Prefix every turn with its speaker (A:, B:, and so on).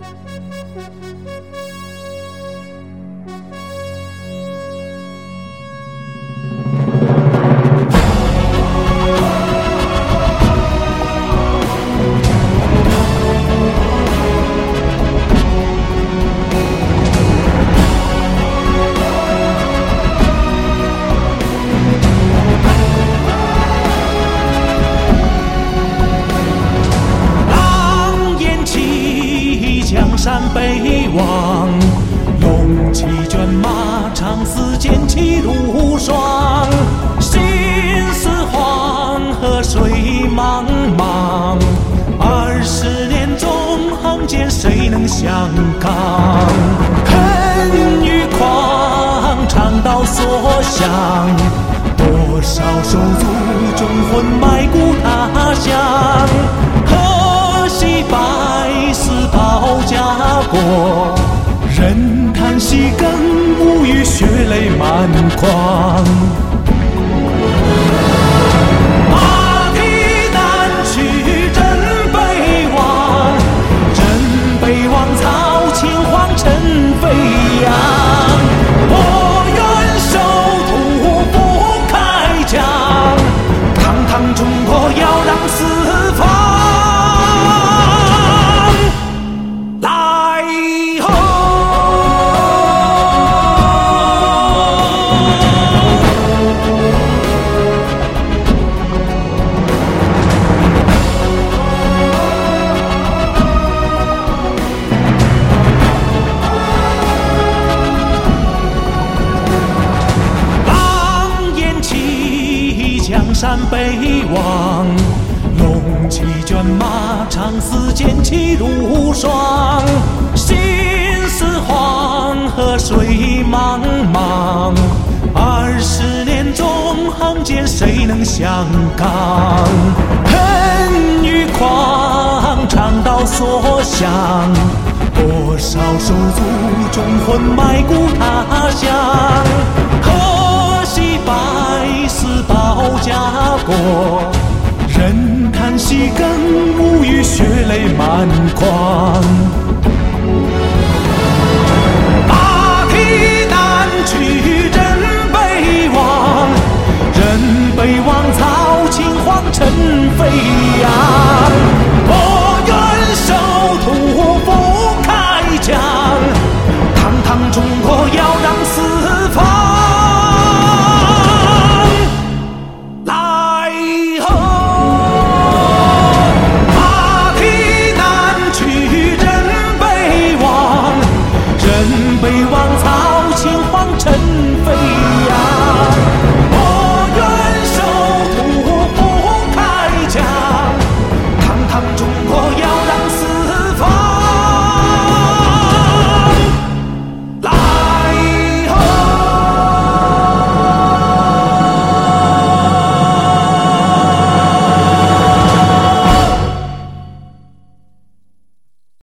A: 山北望，龙骑卷马，长嘶剑气如霜。心似黄河水茫茫，20年纵横间，谁能相抗？恨与狂，肠道所向，多少手足忠魂埋骨他乡。可惜百死保家国，人叹息更无语，血泪满眶。马蹄单去真北望，真北望曹秦皇尘飞扬。我愿守土不开疆，堂堂中国要让四方。江山北望，龙骑卷马，长嘶剑气如霜。心似黄河水茫茫，20年纵横间，谁能相抗？恨与狂，肠道所向，多少手足忠魂埋骨他乡。可惜百死保家国，人叹息更无语，血泪满眶。马蹄单去真北望，真北望曹秦皇尘飞扬。